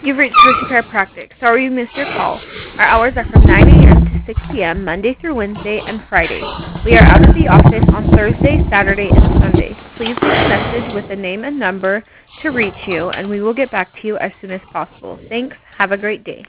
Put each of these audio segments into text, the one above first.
You've reached Hershey Chiropractic. Sorry you missed your call. Our hours are from 9 a.m. to 6 p.m. Monday through Wednesday and Friday. We are out of the office on Thursday, Saturday, and Sunday. Please leave a message with a name and number to reach you, and we will get back to you as soon as possible. Thanks. Have a great day.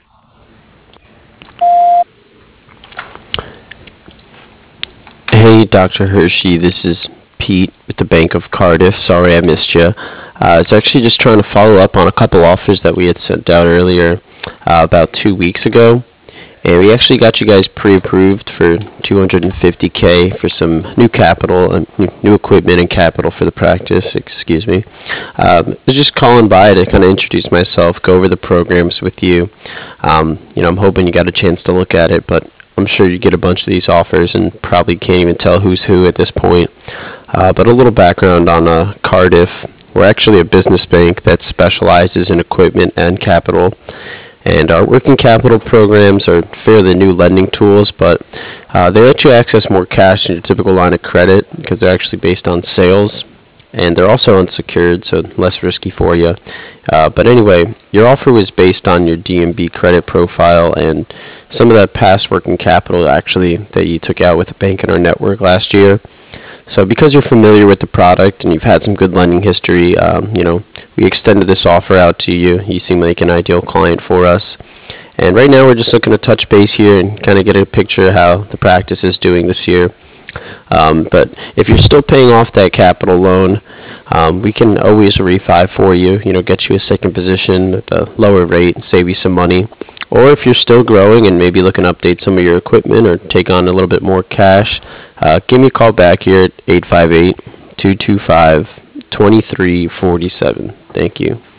Hey, Dr. Hershey, this is Pete with the Bank of Cardiff. Sorry I missed you. I was actually just trying to follow up on a couple offers that we had sent out earlier about 2 weeks ago. And we actually got you guys pre-approved for $250K for some new capital and new equipment and capital for the practice. Excuse me. I was just calling by to kind of introduce myself, go over the programs with you. I'm hoping you got a chance to look at it, but I'm sure you get a bunch of these offers and probably can't even tell who's who at this point. But a little background on Cardiff. We're actually a business bank that specializes in equipment and capital. And our working capital programs are fairly new lending tools, but they let you access more cash than your typical line of credit because they're actually based on sales. And they're also unsecured, so less risky for you. But anyway, your offer was based on your DMB credit profile and some of that past working capital actually that you took out with a bank in our network last year. So because you're familiar with the product and you've had some good lending history, we extended this offer out to you. You seem like an ideal client for us. And right now we're just looking to touch base here and kind of get a picture of how the practice is doing this year. But if you're still paying off that capital loan, we can always refi for you, get you a second position at a lower rate and save you some money. Or if you're still growing and maybe looking to update some of your equipment or take on a little bit more cash, give me a call back here at 858-225-2347. Thank you.